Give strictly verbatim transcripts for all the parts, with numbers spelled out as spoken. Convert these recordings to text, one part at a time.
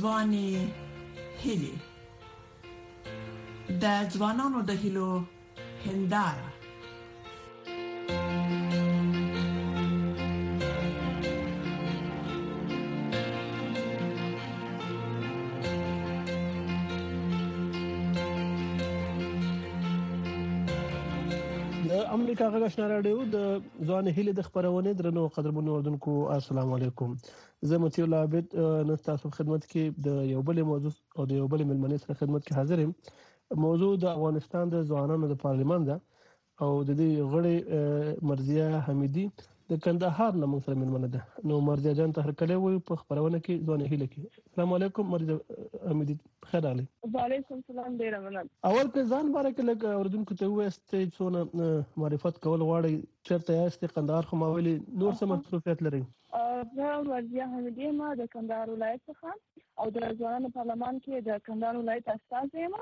ځواني هیلې د ځوانانو د هیلو هنداره. امریکا غږ آشنا رادیو د ځوان هیلې د خبرونه درنو قدرمنو اوردونکو السلام علیکم. زه متي الله عبد نن تاسو خدمت کې د یو بل موضوع او د یو بل ملمنې سره خدمت کې حاضر یم. موضوع د افغانستان د ځوانانو د پارلیمان ده او د دې غړي مرضیه حمیدي د کندهار نه موږ سره ملمنه ده. نو مرضیه جان ته هرکلی وي په خبرونه کې ځوان هیلې کې. السلام علیکم مرضیه حمیدي، خیر علي. وعلیکم السلام، ډیر مننه. اول که ځان باره کې لږ اوردونکو ته ووایاست څونه معرفت کول غواړئ، چیرته یاست؟ کندهار خو ما ویلي نور څه مصروفیت لرئ؟ زه مرضیه حمیدي یم د کندهار ولایت څخه او د ځوانانو پارلمان کې د کندهار ولایت استازی یم.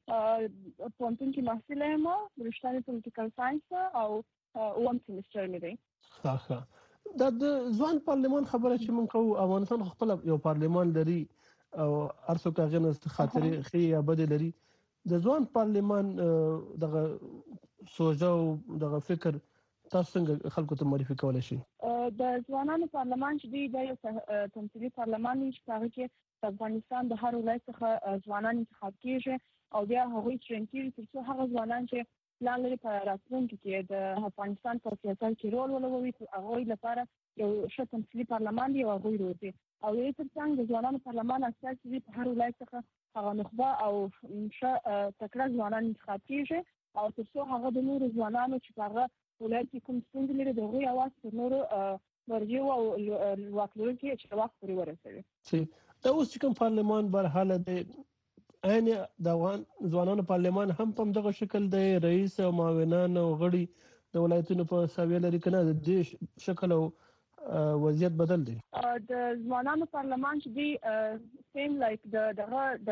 پوهنتون کې محصله یم، رشته‌ی پولیټیکل ساينس او اووم سیمستر مې دی. ښه ښه. دا د ځوان پارلمان خبره چې موږ کوو، افغانستان خپل یو پارلمان لري او ارڅو کاغه نه خاطرې خې یا بد لري. د ځوان پارلمان دغه سوژه او دغه فکر تاسو څنګه خلکو ته معرفي کولای شئ؟ د ځوانانو پارلمان چې دی د یو تمثیلي پارلمان دی چې هغه کې د افغانستان د هر ولایت څخه ځوانان انتخاب کیږي او بیا هغوی ټرین کیږي ترڅو هغه ځوانان چې پلان لري په راتلونکي کې د افغانستان په سیاست کې رول ولوبوي هغوی لپاره یو ښه تمثیلي پارلمان دی او هغوی روزي. او یې ترڅنګ د ځوانانو پارلمان اساسي په هر ولایت څخه هغه نخبه او ښه تکړه ځوانان انتخاب کیږي او ترڅو هغه د نورو ځوانانو چې هغه ولایت کې کوم ستونزې لري د هغوی اواز تر نورو مرجعو او واک لرونکو چې واک پورې ورسوي. دا اوس چې کوم پارلمان برحاله دی، عین د ځوانانو پارلمان هم په دغه شکل دی، رئیس او معاونان او غړي د ولایتونو په ساویه لري کنه د دې شکل او وضعیت بدل دی؟ د ځوانانو پارلمان چې دی سیم لایک د دغه د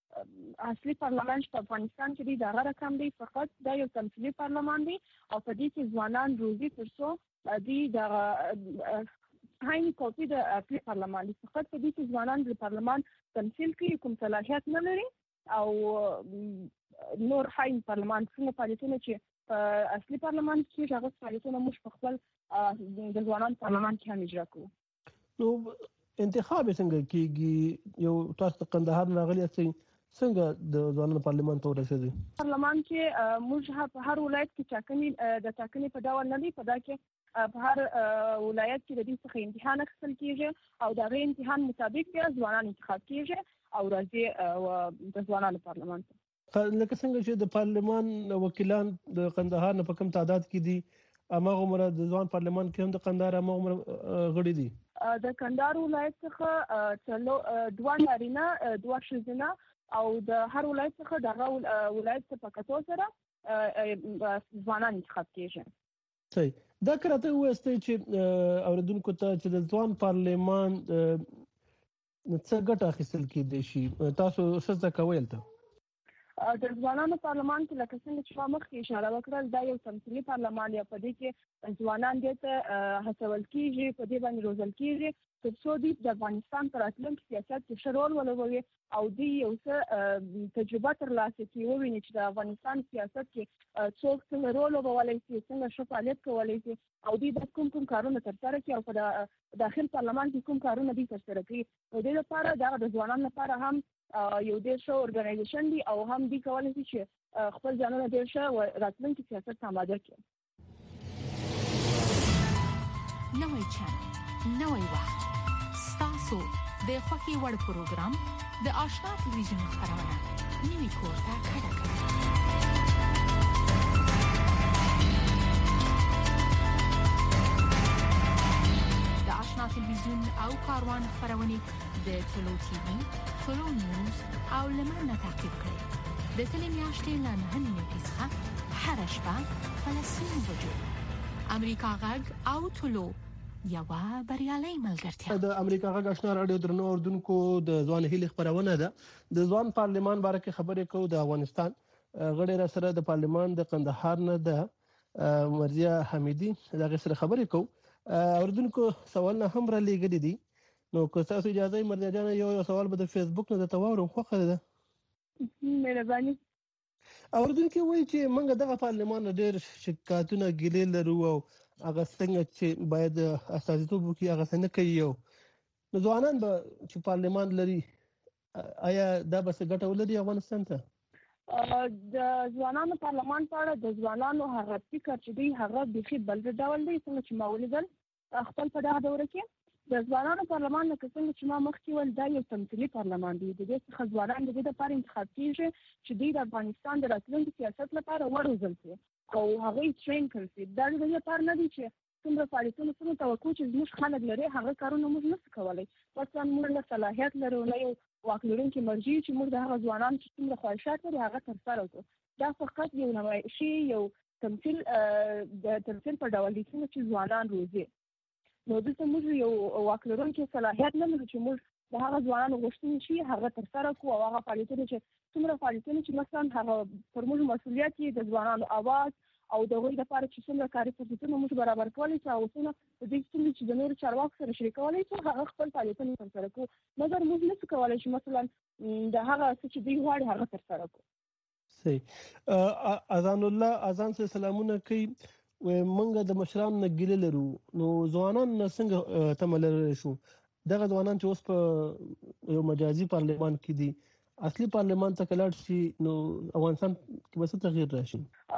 اصلي پارلمان چې په افغانستان کې دی دغه رقم دی، فقط دا یو تمثیلي پارلمان دی او په دې کې ځوانان روزي ترڅو دی دغه هاي کاپي د اصلي پارلمان دی. فقط په دې کې ځوانان د پارلمان تمثیل کوي، کوم صلاحیت نه لري او نور هاي پارلمان څنګه فعالیتونه چې په اصلي پارلمان کې هغه فعالیتونه موږ په خپل د ځوانانو پارلمان کې هم اجرا کوو. نو انتخاب څنګه کیږي؟ یو تاسو قندهار راغلی یاست، څنګه د ځوانانو پارلمان ته ورسېدئ؟ پارلمان کې موږ په هر ولایت کې ټاکنې د ټاکنې په ډول نه دی، په دا کې په هر ولایت کې د دې څخه امتحان اخیستل کیږي او د هغې امتحان مطابق بیا ځوانان انتخاب کیږي او راځي د ځوانانو پارلمان ته. لکه څنګه چې د پارلمان وکیلان د قندهار نه په کوم تعداد کې دي، هماغه عمره د ځوان پارلمان کې هم د قندهار هماغه عمره غړي دي. د کندهار ولایت څخه څلو دوه نارینه دوه ښځینه او د هر ولایت څخه دغه ولایت په کتو سره ځوانان انتخاب کیږي. صحیح. دا کراته وایي چې اوریدونکو ته چې د ځوان پارلمان څه ګټه اخیستل کېدای شي، تاسو څه زده کوئ هلته؟ د ځوانانو پارلمان کې لکه څنګه چې ما مخکې اشاره وکړل دا یو تمثیلي پارلمان دی، په دې کې ځوانان دې ته هڅول کیږي، په دې باندې روزل کیږي ترڅو دوی د افغانستان په راتلونکي سیاست کې ښه رول ولوبوي او دوی یو څه تجربه ترلاسه کړي، وویني چې د افغانستان سیاست کې څوک څنګه رول ولوبولی شي، څنګه ښه فعالیت کولی شي او دوی باید کوم کوم کارونه ترسره کړي او په داخل پارلمان کې کوم کارونه دوی ترسره کړي. د دې لپاره دا د ځوانانو لپاره هم یو ډېر ښه ارګنایزیشن دی او هم دوی کولی شي چې خپل ځانونه ډېر ښه راتلونکي سیاست ته آماده کړي. نوی چینل، نوی وخت، ستاسو د خوښې وړ پروګرام د آشنا تلویزیون خپرونه نوی کور ته کډه کړه. د آشنا تلویزیون او کاروان خپرونې د ټولو ټي وي، ټولو نیوز او لمنه تعقیب کړئ. د تلې میاشتې له نهه نیمې څخه هره شپه په لسو بجو. امریکا غږ او ټولو یوه بریالۍ ملګرتیا. د امریکا غږ آشنا رادیو درنو اوردونکو د ځوان هیلې خپرونه ده. د ځوان پارلمان باره کې خبرې کوو. د افغانستان غړي را سره د پارلمان د قندهار نه ده مرضیه حمیدي دغه سره خبرې کوو. اوردونکو سوالونه هم را لېږلي دي نو که تاسو اجازه یې مرضیه جان یو یو سوال به د فیسبوک نه درته واورم خوښه ده. مهرباني. اورېدونکي وایي چې موږ دغه پارلمان نه ډېر شکایتونه ګیلې لرو او هغه څنګه چې باید استازیتوب وکړي هغه څه نه کوي. یو نو ځوانان به چې پارلمان لري آیا دا به څه ګټه ولري افغانستان ته؟ د ځوانانو پارلمان په اړه د ځوانانو هغه فکر چې دی هغه بیخي بل ډول دی. څنګه چې ما ولیدل خپل په دغه دوره کې د ځوانانو پارلمان نه څنګه چې ما مخکې ول دا یو تمثیلي پارلمان دی. د دې څخه ځوانان د دې لپاره انتخاب کیږي چې دوی د افغانستان د راتلونکي سیاست لپاره وروزل شي او هغه یې ټرین کړي. دا د دې لپاره نه دی چې څومره فعالیتونه څومره توقع چې زموږ خلک لري هغه کارونه موږ نشو کولی. مثلا موږ له صلاحیت لرو نه یو واک لرونکي مرجع چې موږ د هغه ځوانان چې څومره خواهشات لري هغه ترسره کړو. دا فقط یو نمایشي یو تمثیل د تمثیل په ډول دي چې ځوانان روزي. نو دلته موږ یو واک لرونکي صلاحیت نه لرو چې موږ د هغه ځوانانو غوښتنې شي هغه ترسره کړو او هغه فعالیتونه چې څومره فعالیتونه چې مثلا هغه پر موږ مسؤلیت دی د ځوانانو اواز او د هغوی لپاره چې څومره کاري فرصتونه موږ برابر کولی شو او څومره د دې څومره چې د نورو چارواکو سره شریکولی شو هغه خپل فعالیتونه ترسره کړو. مګر موږ نشو کولی چې مثلا د هغه څه چې دوی غواړي هغه ترسره کړو. صحیح. اذان الله اذان سره سلامونه کوي. موږ د مشرانو نه ګیله لرو نو ځوانان نه څنګه تمه لرلی شو؟ دغه ځوانان چې اوس په یو مجازي پارلمان کې دي اصلي پارلمان ته کلاړ شي نو افغانستان کې به څه تغییر راشي؟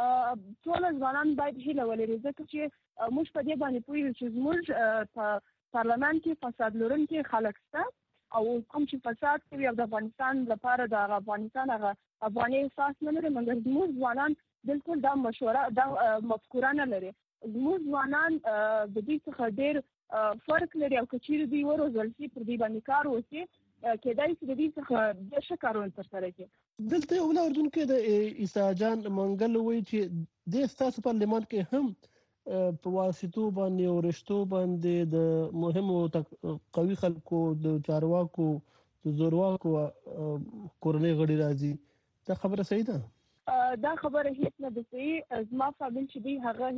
ټول ځوانان باید هیله ولري ځکه چې موږ په دې باندې پوهیږو چې زموږ په پارلمان کې فساد لرونکي خلک شته او کوم چې فساد کوي او د افغانستان لپاره د افغانستان هغه افغاني احساس نه لري. مګر زموږ ځوانان بالکل دا مشوره دا مفکوره نه لري. زموږ ځوانان د دې څخه ډېر فرق لري او که چیرې دوی وروزل شي پر دې باندې کار وشي کېدای شي د دې څخه ډېر ښه کارونه ترسره کړي. دلته یو بل اردوونکی د عیسی جان منګل وایي چې د ستاسو پارلمان کې هم په واسطو باندې او رشتو باندې د مهمو قوي خلکو د چارواکو د زورواکو کورنۍ غړي راځي. دا خبره صحیح ده؟ دا خبره هیڅ نه ده صحیح. زما فامیل چې دی هغه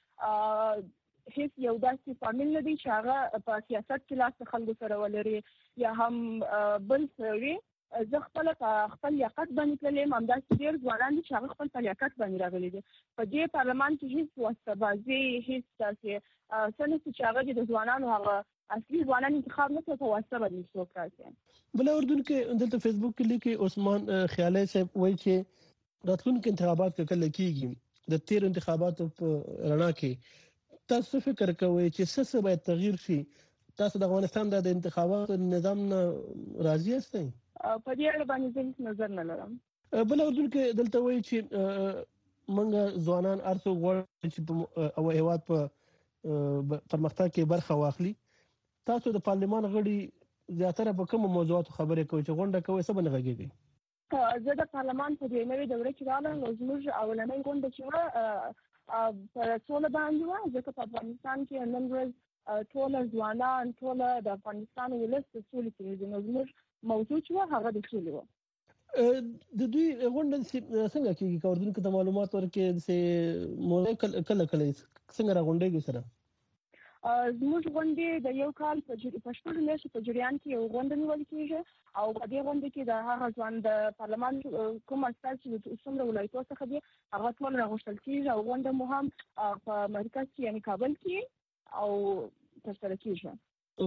هیڅ هیڅ یو داسې فامیل نه دی چې هغه په سیاست کې لاس خلکو سره ولري یا هم بل څه وي. زه خپل خپل لیاقت باندې تللیم. همداسې ډېر ځوانان دي چې هغه خپل په لیاقت باندې راغلي دي. په دې پارلمان کې هیڅ واسطه‌بازي هیڅ داسې څه نشته چې هغه د ځوانانو هغه اصلي ځوانان انتخاب نه کړي په واسطه باندې څوک راشي. بل اردوونکی دلته فیسبوک کې لیکي عثمان خیالي صاحب وایي چې راتلونکي انتخابات کله کېږي د تیر انتخاباتو په رڼا کې تاسو فکر کوئ چې څه څه باید تغییر شي؟ تاسو د افغانستان د انتخاباتو نظام نه راضي یاستئ؟ په دې اړه باندې زه هیڅ نظر نه لرم. بل اردوونکی دلته وایي چې موږ ځوانان هر څوک غواړي چې په هیواد په پرمختګ کې برخه واخلي. تاسو د پارلمان غړي زیاتره په کومو موضوعاتو خبرې کوئ چې غونډه کوئ څه باندې غږیږئ؟ زه د پارلمان په دې نوې دوره کې راغلم نو زموږ اولنۍ غونډه چې وه په سوله باندې وه ځکه په افغانستان کې نن ورځ ټوله ځوانان ټوله د افغانستان ولس د سولې کې دي. نو زموږ موضوع چې وه هغه د سولې وه. د دوی غونډه څنګه کېږي؟ که اردوونکو ته معلومات ورکړي چې موضوع کله کله څنګه راغونډېږي سره؟ زموږ غونډې د یو کال په شپږو میاشتو په جریان کې یو غونډه نیول کېږي او په دې غونډه کې د هغه ځوان د پارلمان کوم استازي چې څومره ولایتو څخه دي هغه ټول راغوښتل کېږي او غونډه مو هم په مرکز کې یعنې کابل کې او ترسره کېږي.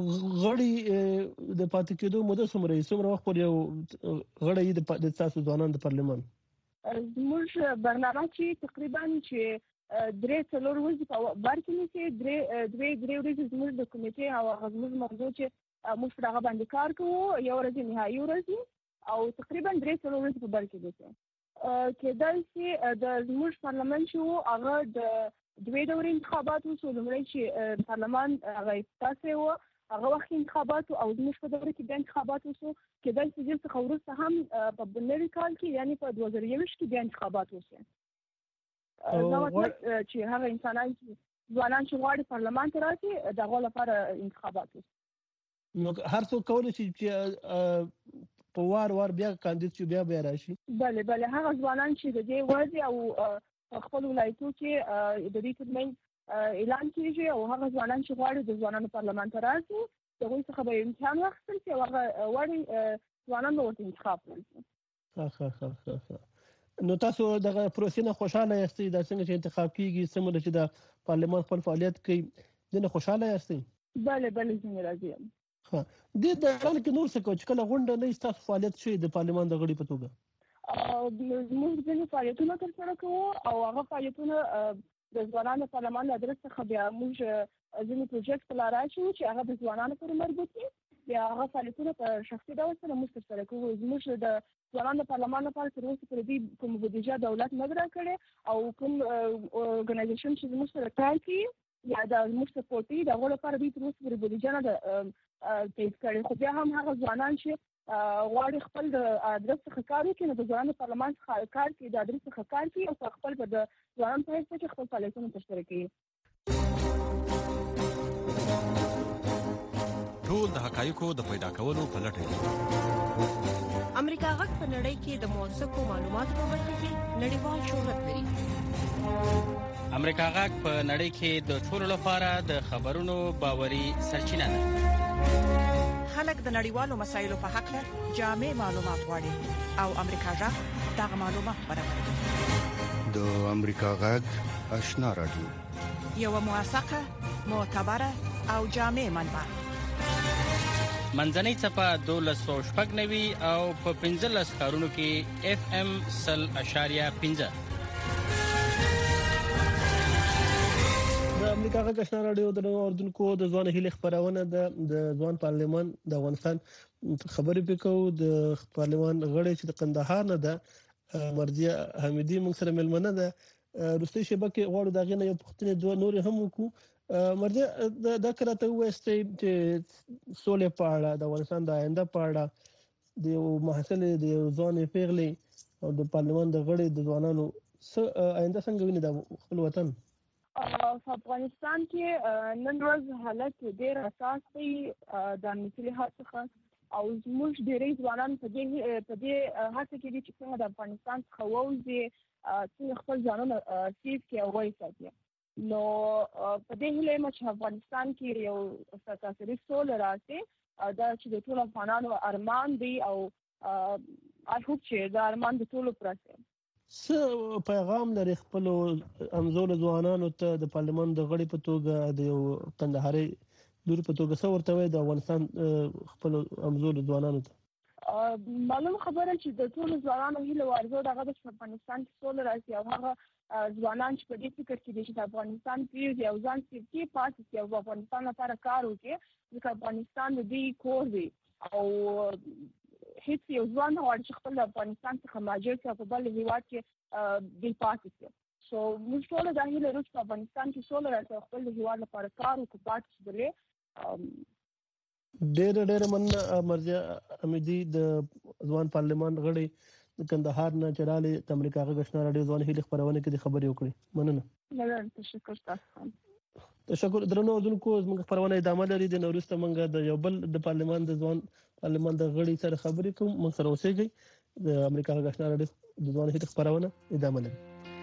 غړي د پاتې کېدو موده څومره څومره وخت پورې یو غړی د تاسو ځوانان د پارلمان؟ زموږ برنامه چې تقریبا چې درې څلور ورځې په بر کې نیسي درې دوې درې ورځې زموږ د کمیټې او هغه زموږ موضوع چې موږ پر هغه باندې کار کوو یو ورځ نهایي ورځ او تقریبا درې څلور ورځې په بر کې نیسي. کېدای شي د زموږ پارلمان چې و هغه د دوې دورې انتخابات وشو. لومړی چې پارلمان هغه افتتاح شوی و هغه وخت انتخابات او زموږ په دوره کې بیا انتخابات وشو. کېدای شي دې څخه وروسته هم په نوي کال کې یعنې په دوه زره یوویشت کې بیا انتخابات وشي. دا مطلب چې هغه انسانان ځوانان چې غواړي پارلمان ته راشي د هغو لپاره انتخابات وشي. نو هر څوک کولی شي چې په وار وار بیا کاندید شي بیا بیا راشي؟ بله بله هغه ځوانان چې د دې ورځې او په خپل ولایتو کې د دې ترمنځ اعلان کېږي او هغه ځوانان چې غواړي د ځوانانو پارلمان ته راشي دغه څخه به امتحان واخیستل چې هغه وړي ځوانان ورته انتخاب کړي. ها ها ها ها نو تاسو دغه پروسې نه خوشاله یاستئ دا څنګه چې انتخاب کیږي سمره چې د پارلمان خپل فعالیت کوي دنه خوشاله یاستئ؟ بله بله څنګه راځي. ها د دغه کې نور څه کوي چې کله غونډه نه تاسو فعالیت شي د پارلمان د غړي په توګه موږ ځینې فعالیتونه ترسره کوو او هغه فعالیتونه د ځوانانو پارلمان له ادرس څخه بیا موږ ځینې پروژیکټ په لاره اچوو چې هغه د ځوانانو پورې مربوط وي. بیا هغه فعالیتونه په شخصي ډول سره موږ ترسره کوو. زموږ د ځوانانو پارلمان لپاره تر اوسه پورې دې کوم بودیجه دولت نه ده راکړې او کوم اورګنایزیشن چې زموږ سره کار کوي یا د زموږ سپورټ کوي د هغو لپاره دې تر اوسه پورې بودیجه نه ده تایید کړې. خو بیا هم هغه ځوانان چې غواړي خپل د ادرس څخه کار وکړي نو د ځوانانو پارلمان څخه کار کوي د ادرس څخه کار کوي او خپل په د ځوانانو په حیث کې خپل فعالیتونه ترسره کوي. ټول د حقایقو د پیدا کولو په لټه دي. امریکا غږ په نړۍ کې د موثقو معلوماتو په برخه کې نړیوال شهرت لري. امریکا غږ په نړۍ کې د ټولو لپاره د خبرونو باوري سرچینه ده. خلک د نړیوالو مسایلو په اړه جامع معلومات غواړي او امریکا غږ دغه معلومات برابروي. د امریکا غږ آشنا رادیو یو موثقه معتبره او جامع منبع. منځنۍ څپه دولس سوه شپږ نوي او په پنځلس ښارونو کې اف ام سل اشاریه پنځه. د امریکا غږ آشنا رادیو د اردوونکو د ځوان هیلې خبرونه د ځوان پارلمان د افغانستان خبرې وکړو. د پارلمان غړي چې د قندهار نه ده مرضیه حمیدي موږ سره ملمنه ده. روسي شبکه غواړو دا غنه یو پختنه دوه نور هم وکړو. مرضیه دا کراته وستې چې سولې په اړه د افغانستان د آینده په اړه د محصل د ځوان پیغلي او د پارلمان د غړي د ځوانانو آینده څنګه ویني د خپل وطن په افغانستان کې نن ورځ حالت ډېر اساس دی د امنیتي لحاظ څخه او زموږ ډېری ځوانان په دې په دې هڅه کې دي چې څنګه د افغانستان څخه ووځي څنګه خپل ځانونه سیف کړي او وساتي. نو په دې هیله یم چې افغانستان کې یو ستاسو سول راسي دا چې د ټول افغانانو ارمان دی او آی هوپ چې دا ارمان د ټول پرسه. څه پیغام لري خپل امزول ځوانانو ته د پارلمان د غړي په توګه د یو قندهاري دور په توګه څه ورته وي د افغانستان خپل امزول ځوانانو ته؟ معلوم خبره چې د ټول ځوانانو هیله ورزو دغه د افغانستان کې سول راسي او هغه ځوانان چې په دې فکر کې دي چې د افغانستان پیږي او ځان سیفټي پاتې شي او افغانستان لپاره کار وکړي ځکه افغانستان د دې کور دی او هیڅ یو ځوان نه غواړي چې خپل افغانستان څخه مهاجر شي او په بل هیواد کې دی پاتې شي. سو موږ ټول د هیله لرو چې افغانستان کې سول راسي او خپل هیواد لپاره کار وکړي پاتې شي. ډېر ډېر مننه مرضیه حمیدي د ځوان پارلمان غړي د کندهار نه چرالي د امریکا غږ آشنا رادیو ځوان هیلې خبرونه کې د خبرې وکړي. مننه. مننه. تشکر تاسو. تشکر درنو اردوونکو زموږ خبرونه ادامه لري د نورسته منګه د یو بل د پارلمان د ځوان پارلمان د غړي سره خبرې کوم موږ سره اوسېږي. د امریکا غږ آشنا رادیو د ځوان هیلې خبرونه ادامه لري.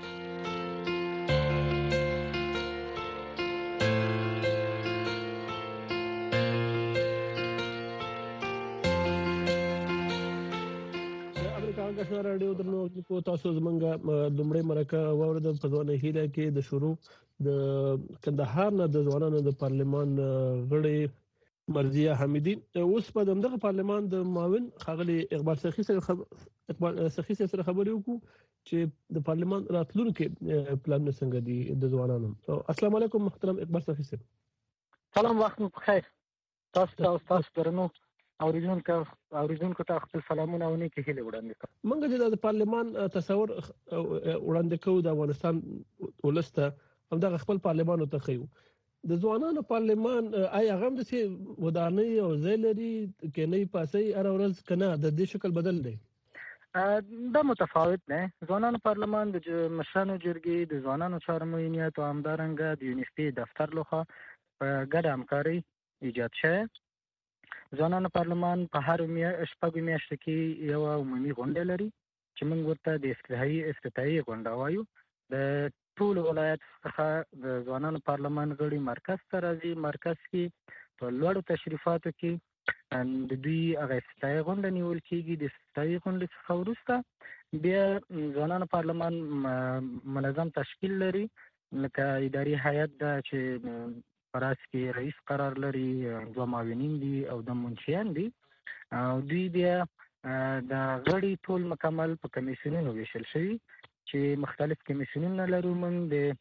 آشنا رادیو درنو کو تاسو زمونږه لومړی مرکه واورده په ځوان هیله کې د شروع د کندهار نه د ځوانانو د پارلمان غړي مرضیه حمیدي اوس په دغه پارلمان د معاون خاغلی اقبال سخی سره اقبال سخی سره خبرې وکړو چې د پارلمان راتلونکي پلان څنګه دي د ځوانانو. السلام علیکم محترم اقبال سخی صاحب. سلام وخت مو بخیر. تاسو تاسو درنو اوریدونکو اوریدونکو ته خپل سلامونه او نیکی هیله وړاندې کوم. موږ د پارلمان تصور وړاندې کوو د افغانستان ولسته هم د خپل پارلمان ته خيو د ځوانانو پارلمان آی هغه د سي ودانۍ او زیلري کې نه پاسي ار ورځ کنه د دې شکل بدل دی. دا متفاوت نه. ځوانانو پارلمان د مشرانو جرګې د ځوانانو چارو معینیت او همدارنګه د یونیسپي دفتر لخوا په ګډه همکاري ایجاد شوه. ځوانانو پارلمان په هر شپږ میاشتو کې یو عمومي غونډه لري چې موږ ورته د افتتاحي افتتاحي غونډه وایو. د ټول ولایت څخه د ځوانانو پارلمان غړي مرکز ته راځي. مرکز کې په لوړو تشریفاتو کې د دوی هغه استفتايي غونډه نیول کېږي. د استفتايي غونډې څخه وروسته بیا ځوانانو پارلمان منظم تشکیل لري، لکه اداري هیئت ده چې په راس کې رئیس قرار لري، دوه معاونین دي او د منشیان دي، او دوی بیا د غړي ټول مکمل په کمیسیونونو ویشل شوي چې مختلف کمیسیونونه لرو. موږ د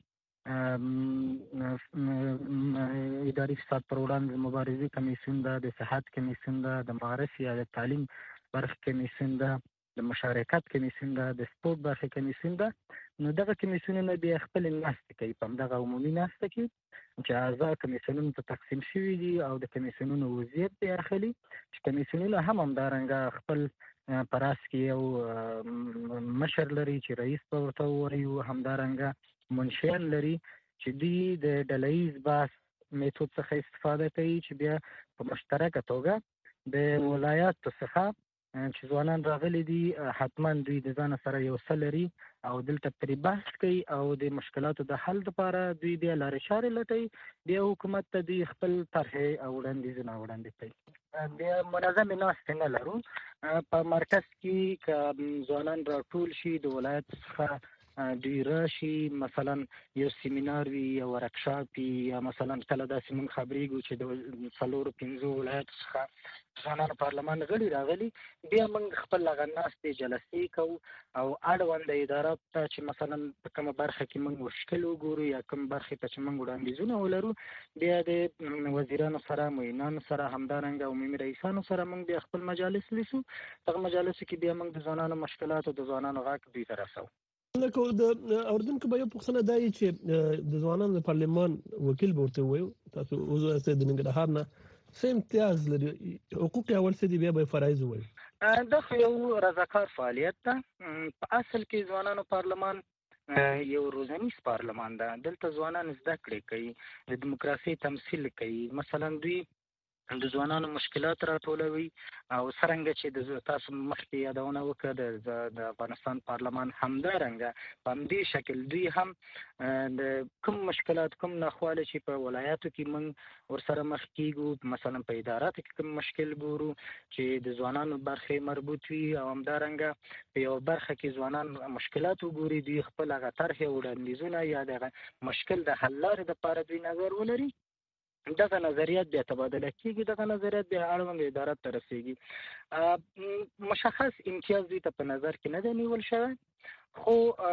اداري فساد پر وړاندې مبارزې کمیسیون ده، د صحت کمیسیون ده، د معارف یا د تعلیم برخه کمیسیون ده، د مشارکت کمیسیون ده، د سپورت برخه کمیسیون ده. نو دغه کمیسیونونه بیا خپل ناستې کوي په همدغه عمومي ناسته کې چې اعضا کمیسیونونو ته تقسیم شوي دي او د کمیسیونونو وضعیت دی اخلي، چې کمیسیونونه هم همدارنګه خپل په راس کې یو مشر لري چې رئیس به ورته ووایو، همدارنګه منشیان لري چې دوی د ډلهییز بحث میتود څخه استفاده کوي، چې بیا په مشترکه توګه د ولایاتو څخه چې ځوانان راغلي دي حتما دوی د ځان سره یو څه لري او دلته پرې بحث کوي او د مشکلاتو د حل لپاره دوی بیا لارې چارې لټوي، بیا حکومت ته دوی خپل طرحې او وړاندیزونه وړاندې کوي. بیا منظمې ناستې نه لرو. په مرکز کې که ځوانان راټول شي د ولایت څخه دوی راشي، مثلا یو سیمینار وي یا ورکشاپ وي، یا مثلا کله داسې موږ خبرېږو چې د څلورو پنځو ولایتو څخه ځوانانو پارلمان غړي راغلي، بیا موږ خپل هغه ناستې جلسې کوو او اړونده اداره ته چې مثلا په کومه برخه کې موږ مشکل وګورو یا کوم برخې ته چې موږ وړاندیزونه ولرو، بیا د وزیرانو سره، معینانو سره، همدارنګه عمومي رئیسانو سره موږ بیا خپل مجالس لیسو. دغه مجالسو کې بیا موږ د ځوانانو مشکلات او د ځوانانو غږ دوی ته رسوو. لکه د اردوونکو به یو پوښتنه دا وي چې د ځوانانو د پارلمان وکیل به ورته ووایو تاسو عضو یاست د ننګرهار نه، څه امتیاز لري، حقوق یې اول څه دي، بیا به یې فرایض ووایو. دا خو یو رضاکار فعالیت ده. په اصل کې ځوانانو پارلمان یو روزنیز پارلمان ده. دلته ځوانان زده کړې کوي، د دیموکراسي تمثیل کوي. مثلا دوی د ځوانانو مشکلات راټولوي او څرنګه چې د تاسو مخکې یادونه وکړه د افغانستان پارلمان همدارنګه په همدې شکل دوی هم د کوم مشکلات، کوم ناخواله چې په ولایاتو کې موږ ورسره مخ کیږو، مثلا په اداراتو کې کوم مشکل ګورو چې د ځوانانو برخې مربوط وي، او همدارنګه په یو برخه کې ځوانان مشکلات وګوري، دوی خپل هغه طرحې وړاندیزونه یا د مشکل د حل لارې دپاره دوی نظر ولري. دغه نظریات بیا تبادله کېږي، دغه نظریات بیا اړوند ادارات ته رسېږي. مشخص امتیاز دوی ته په نظر کې نه دی نیول شوی، خو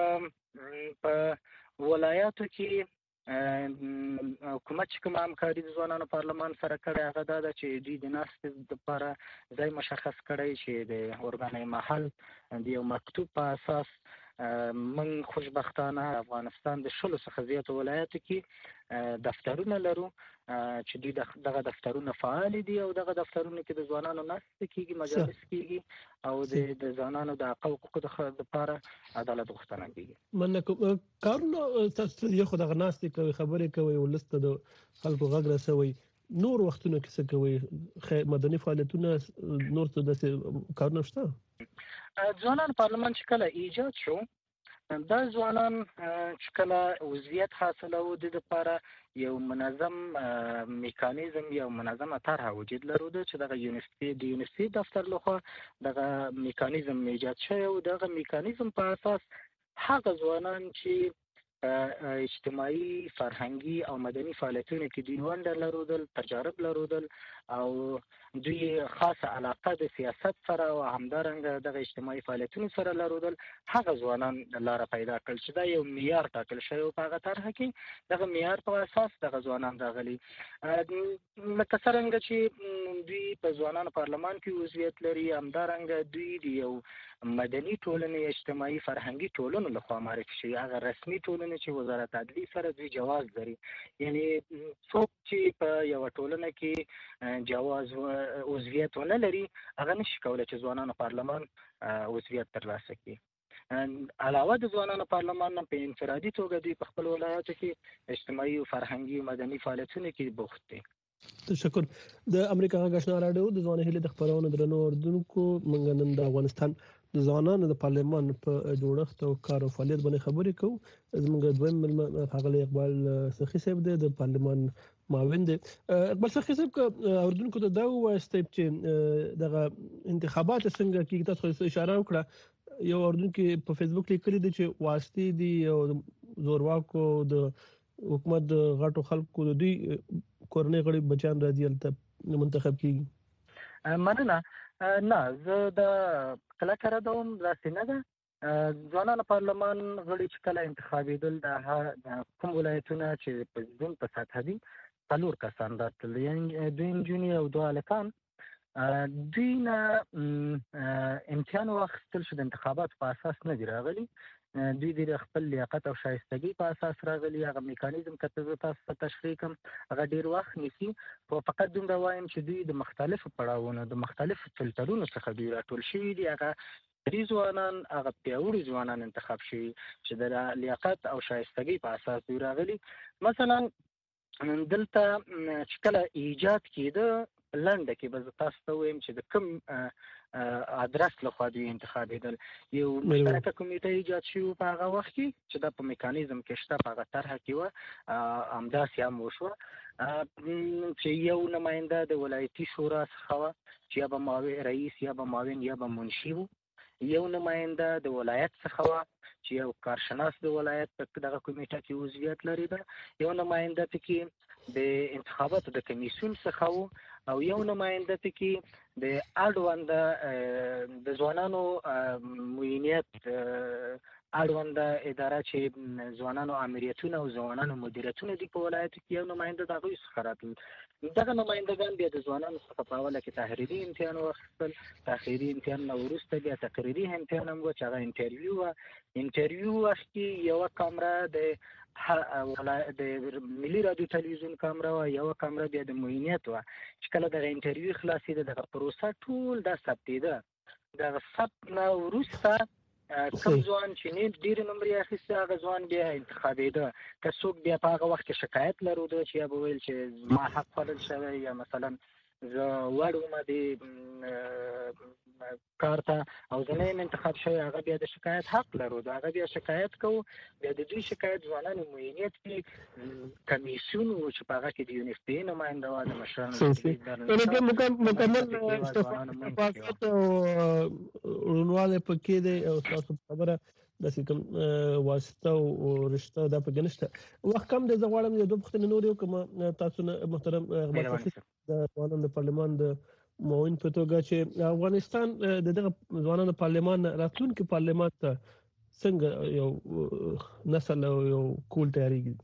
په ولایاتو کې حکومت چې کومه همکاري د ځوانانو پارلمان سره کړې هغه دا ده چې دوی د ناستې لپاره ځای مشخص کړی چې د ارګاني محل د یو مکتوب په اساس موږ خوشبختانه افغانستان د شلو څخه زیاتو ولایاتو کې دفترونه لرو چې دوی دغه دفترونه فعال دي او دغه دفترونه کې د ځوانانو ناستې کېږي، مجالس کېږي او د ځوانانو د حقوقو لپاره عدالت غوښتنه کېږي. مننه کوم. کارونه تاسو یو خو دغه ناستې کوي، خبرې کوي، ولس ته د خلکو غږ رسوي، نور وختونه کې څه کوي، مدني فعالیتونه، نور څه داسې کارونه شته؟ ځوانان پارلمان چې کله ایجاد شو، دا ځوانان چې کله عضویت حاصلوو د دپاره یو منظم میکانیزم، یو منظمه طرحه وجود لرلوده چې دغه یونیورسټي د یونیورسټي دفتر لخوا دغه میکانیزم ایجاد شوی و. دغه میکانیزم په اساس هغه ځوانان چې اجتماعي، فرهنګي او مدني فعالیتونو کې دوی ونډه لرودل، تجارب لرودل او دوی خاصه علاقه د سیاست سره او همدارنګه دغه اجتماعي فعالیتونو سره لرودل، هغه ځوانان لاره پیدا کړل چې دا یو معیار ټاکل شوی په هغه طرحه کې. دغه معیار په اساس دغه ځوانان راغلي، لکه څرنګه چې دوی په ځوانانو پارلمان کې عضویت لري، همدارنګه دوی د یو مدني ټولنې، اجتماعي فرهنګي ټولنو لخوا معرفي شوي، هغه رسمي ټولنې چې وزارت عدلیې سره دوی جواز لري. یعنی څوک چې په یوه ټولنه کې جواز عضویت ونه لري هغه نشي کولی چې ځوانانو پارلمان عضویت ترلاسه کړي. علاوه د ځوانانو پارلمان نه په انفرادي توګه دوی په خپل ولایاتو کې اجتماعي او فرهنګي او مدني فعالیتونو کې بوخت دي. تشکر. د امریکا غږ آشنا راډیو د ځوان هیلې د خبرونو درنو اردوونکو، موږ نن د افغانستان د ځوانانو د پارلمان په جوړښت او کار او فعالیت باندې خبرې کوو. زموږ دویم هغه اقبال سخی صاحب دی د پارلمان معاون دی. اقبال سخی صاحب که اردوونکو ته دا ووایستی چې دغه انتخابات څنګه کیږي، تاسو اشاره وکړه یو اردوونکي په فیسبوک لیکلي دی چې واسطې دي او زورواکو د حکومت د غټو خلکو د دوی کورنۍ غړي بچیان راځي هلته منتخب کیږي. مننه. نه زه د کله کړه دوم داسې نه ده. ځوانانو پارلمان غړي چې کله انتخابېدل د کوم ولایتونه چې په ځون په سطح دي څلور کسان راتلل، یعنې دوی نجونې او دوه هلکان. دوی نه امتحان واخیستل چې د انتخاباتو په اساس نه دي راغلي، دوی د خپل لیاقت او شایستګۍ په اساس راغلي. هغه میکانیزم که زه تاسو ته تشریح کړم هغه ډېر وخت نیسي، خو فقط دومره وایم چې دوی د مختلفو پړاوونو د مختلفو فلټرونو څخه دوی راټول شوي دي. هغه ډېری ځوانان هغه پیاوړي ځوانان انتخاب شوي چې د لیاقت او شایستګۍ په اساس دوی راغلي. مثلا دلته چې کله ایجاد کېده لنډه کې به زه تاسو ته وایم چې د کوم ادرس لخوا دوی انتخابېدل. یو مشترکه کمیټه ایجاد شوې په هغه وخت کې چې دا په میکانیزم کې شته، په هغه طرحه کې وه، همداسې هم وشوه چې یو نماینده د ولایتي شورا څخه وه چې یا به معاون رئیس یا به معاون یا به منشي و، یو نماینده د ولایت څخه وه چې یو کارشناس د ولایت په دغه کمیټه کې عضویت لري ده، یو نماینده پکې د انتخاباتو د کمیسیون څخه و، او یو نماینده پکې د اړونده د ځوانانو معینیت اړونده اداره چې ځوانانو امریتونه او ځوانانو مدیریتونه دي په ولایت کې، یو نماینده د هغوی څخه راتلل. دغه نمایندګان بیا د ځوانانو څخه په اوله کې تحریري امتحان واخیستل، تحریري امتحان نه وروسته بیا تقریري امتحان هم و چې هغه انټرویو وه. انټرویو وخت کې یوه کامره د د ملي رادیو تلویزیون کامره وه، یوه کامره بیا د معینیت وه. چې کله دغه انټرویو خلاصېده دغه پروسه ټول دا ثبتېده. دغه ثبت نه وروسته کوم ځوان چې نه ډېرې نمرې اخیستې هغه ځوان بیا انتخابېده. که څوک بیا په هغه وخت کې شکایت لرلو چې یا به ویل چې ما حق خوړل شوی یا مثلا زه وړ وم دې کار ته او زه نه یم انتخاب شوی، هغه بیا د شکایت حق لرو، هغه بیا شکایت کوو. بیا د دوی شکایت ځوانانو معینیت کې کمیسیون و چې په هغه کې د یونیفپي نماینده وه، د مشرانو مکمل شفافیت او روڼوالی پکې دی او ستاسو په خبره داسې کوم واسطه او رشته دا پکې نشته. وخت کم دی، زه غواړم یو دوه پوښتنې نورې وکړم تاسو نه محترم اقبال سخي د ځوانانو د پارلمان د معاون په توګه چې افغانستان د دغه ځوانانو پارلمان راتلونکي پارلمان ته څنګه یو نسل او یو کول تیاریږي.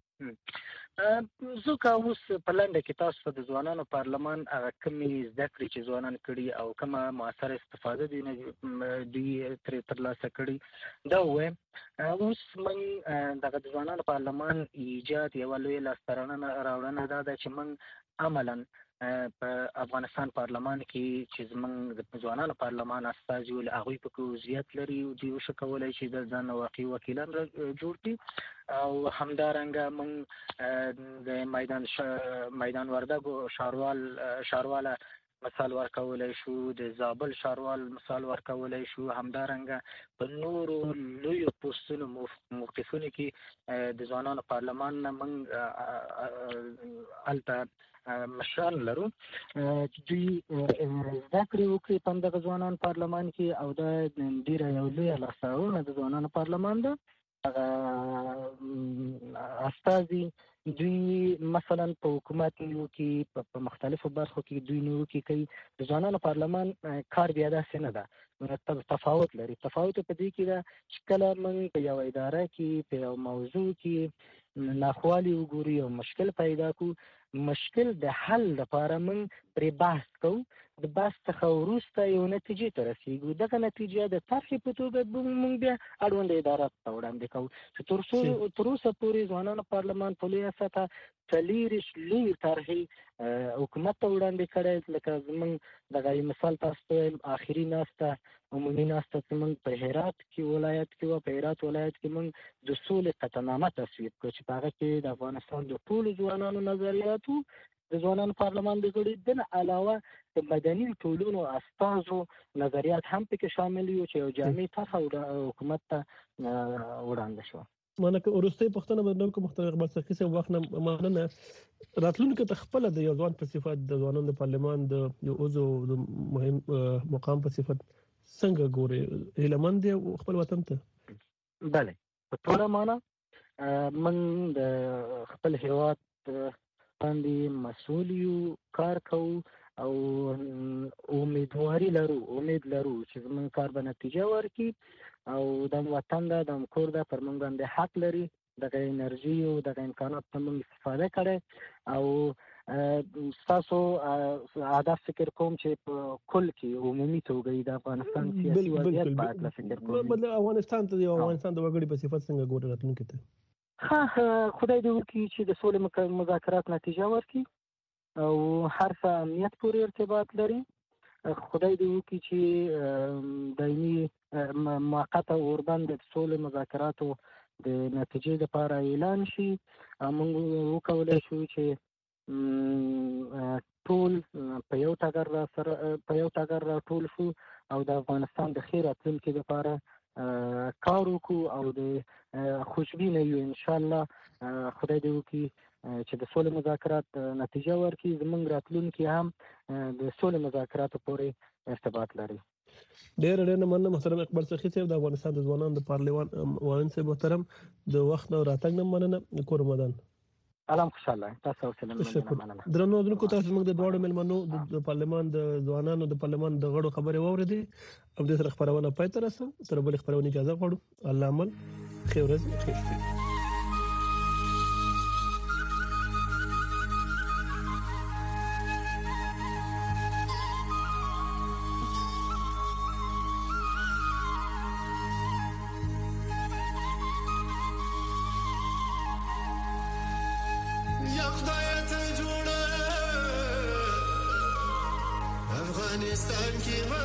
زه که اوس په لنډه کې تاسو ته د ځوانانو پارلمان هغه کومې زده کړې چې ځوانان کړي او کومه مؤثره استفاده دوی دوی ترې ترلاسه کړي دا ووایم. اوس موږ دغه د ځوانانو پارلمان ایجاد یوه لویه لاسته راوړنه دا ده چې موږ عملا په افغانستان پارلمان کې چې زموږ د ځوانانو پارلمان استازي ول هغوی پکې عضویت لري او دوی وشو کولی چې د ځان واقعي وکیلان جوړ کړي او همدارنګه موږ د میدان میدان وردګو ښاروال ښاروال مثال ورکولی شو، د زابل ښاروال مثال ورکولی شو، همدارنګه په نورو لویو پوستونو موقفونو کې د ځوانانو پارلمان نه موږ هلته مشران لرو. دوی زده کړې وکړي په همدغه ځوانانو پارلمان کې او دا ډېره یو لویه لاسته راوړنه د ځوانانو پارلمان ده. هغه استازي دوی مثلا په حکومت نیوکې په مختلفو برخو کې دوی نیوکې کوي. د ځوانانو پارلمان کار بیا داسې نه ده، مرتب تفاوت لري. تفاوت په دې کې ده چې کله موږ په یوه اداره کې په یو موضوع کې ناخوالي وګورو او مشکل پیدا کړو، مشکل د حل لپاره موږ پرې بحث کوو، د بحث څخه وروسته یو نتیجې ته رسېږو. دغه نتیجه د طرحې په توګه موږ بیا اړونده اداره ته وړاندې کوو چې تر څو تر اوسه پورې ځوانانو پارلمان په لویه سطحه څلېرویشت لویې طرحې حکومت ته وړاندې کړی. لکه زموږ دغه مثال تاسو ته وایم آخري ناسته عمومي ناسته چې موږ په هرات کې ولایت کې وه، په هرات ولایت کې موږ د سولې قطعنامه تصویب کړو چې په هغه کې د افغانستان د ټولو ځوانانو نظریاتو د ځوانانو پارلمان د غړي دنه علاوه د مدني ټولنو استازو نظریات هم پکې شامل یو چې یو جامع طرحه حکومت ته وړاندې شو. مانه که ورسته پښتنه بدل کوم مختار اقبال سرخي سه وخت نه مانه راتلونکو ته خپل د یو ځوان په صفت د ځوانانو د پارلمان د یو عضو د مهم مقام په صفت څنګه ګوري هیلمن دی خپل وطن ته؟ بله په ټوله معنا من د خپل هیواد باندې مسؤل یو، کار کوو او امیدواري لرو امید لرو چې زموږ کار به نتیجه ورکړي او د وطن دا د کور دا پر موږ باندې حق لري دغه انرژي او دغه امکانات ته موږ استفاده کړي او تاسو هدف فکر کوم چې په کل کې عمومي توګه د افغانستان سیاسي وضعیت په اړه فکر کوم. بدل افغانستان ته یو افغانستان د وګړي په صفت څنګه ګوري راتلونکي ته؟ ها خدای دې وکړي چې د سولې مذاکرات نتیجه ورکړي او هر څه امنیت پورې ارتباط لري. خدای دې وکړي چې دایمي موقته اوربند د سولې مذاکراتو د نتیجې لپاره اعلان شي. موږ وکولای شو چې ټول په یو ټغر را سره په یو ټغر را ټول شو او د افغانستان د خیر راتلونکي لپاره کار وکړو او د خوشبینه یو ان شاء الله. خدای دې وکړي چې د سولې مذاکرات نتیجه ورکړي. زموږ راتلونکي هم د سولې مذاکراتو پورې ارتباط لري. ډېر ډېر مننه محترم اقبال سرخي صاحب د افغانستان د ځوانانو د پارلمان وایي صاحب محترم د وخت او راتګ نه مننه. کور رمضان الام خوشاله تاسو سره مننه. درنو درنو تاسو موږ د دوړو ملمنو د پارلمان د ځوانانو د پارلمان د غړو خبرې واورېدې او د سره خبرونه پای ته رسو تر بل خبرونه اجازه غواړو. الله عمل خیر ورځ خیر شي. افغانستان کې ما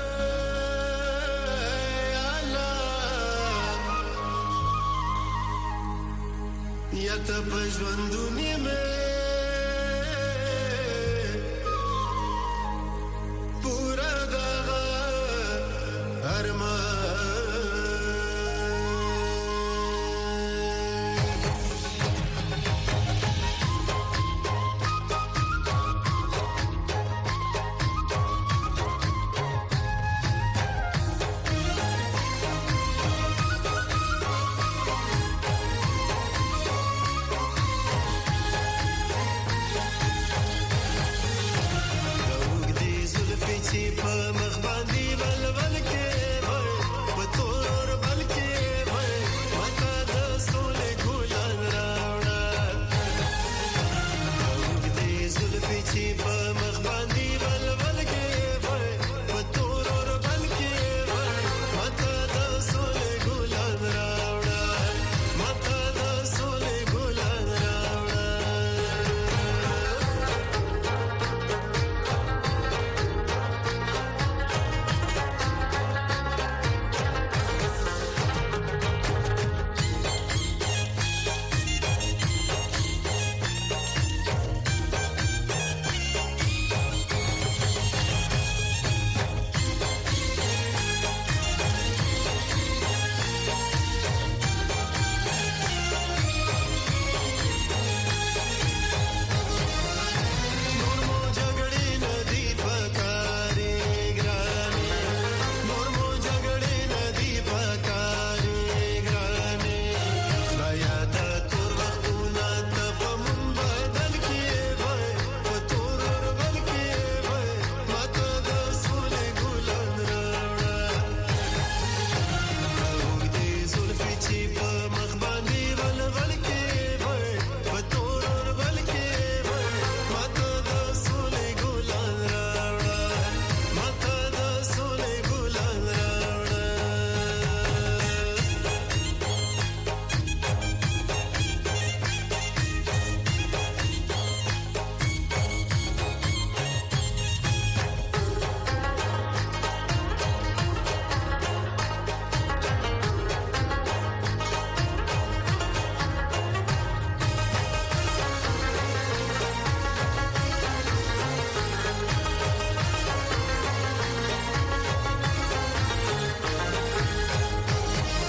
الله یا ته په ژوندونی مې